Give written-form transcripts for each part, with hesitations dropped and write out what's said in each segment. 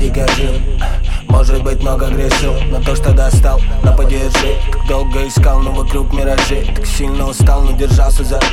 дико жил, может быть много грешил, но то, что достал, но подержи. Так долго искал, но вокруг миражи. Так сильно устал, но держался за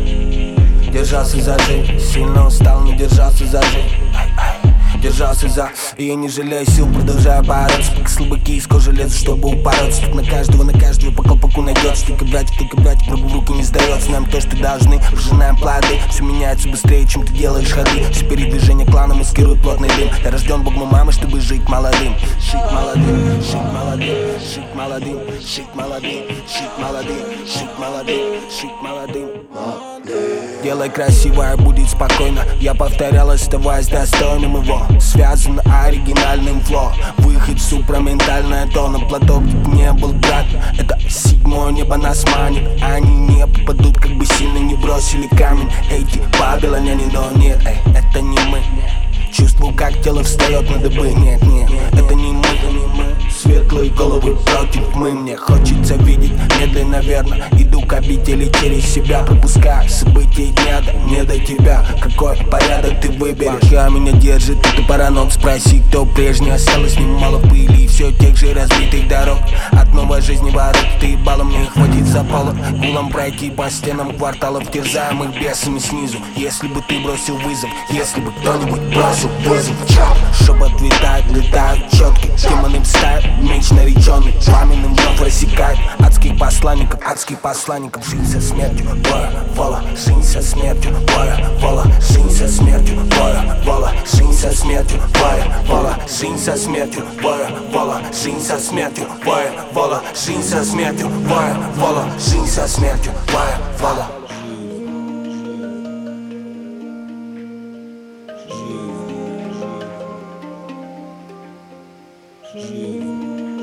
жизнь. Сильно устал, но держался за жизнь. Держался за, и я не жалею сил, продолжаю бороться. Как слабаки из кожи лезут, чтобы упороться. Так на каждого по колпаку найдется. Только братик, врагу в руки не сдается. Нам то, что должны, пожинаем плоды. Все меняется быстрее, чем ты делаешь ходы. Все передвижения клана маскируют плотный дым. Я рожден богом мамы, чтобы жить молодым. Жить молодым, жить молодым, жить молодым, жить молодым, жить молодым, жить молодым, жить молодым. Делай красиво, и будет спокойно. Я повторял, оставаясь достойным его. Связано оригинальным фло. Выход супраментальное тоном. Платок тут не был, брат. Это седьмое небо нас манит. Они не попадут, как бы сильно не бросили камень. Эти babyloniане, но нет, это не мы. Чувствую, как тело встает на дыбы. Нет, это не мы. Светлые головы против тьмы. Мне хочется видеть медленно, верно. Иду к обители через себя. Пропускаю события дня, да не до тебя. Какой порядок ты выберешь? Пока меня держит, это паранок. Спроси, кто прежний. Осталось немало пыли и все тех же разбитых дорог. От новой жизни ворот ты ебало, мне хватит запала. Гулом пройти по стенам кварталов, терзаемых бесами снизу. Если бы ты бросил вызов, если бы кто-нибудь бросил вызов. Шепот летают четки. Демоны встают, меч нареченный пламенным вновь рассекает. Адских посланников. Жизнь со смертью, боя, вола. Жизнь со смертью, боя, вола. Жизнь со смертью, боя, вола. Жизнь со смертью, боя, вола. Жизнь со смертью, боя, вола. Жизнь со смертью, боя, вола. Жизнь со смертью, боя, вола. Жизнь со смертью, боя, вола. Жизнь.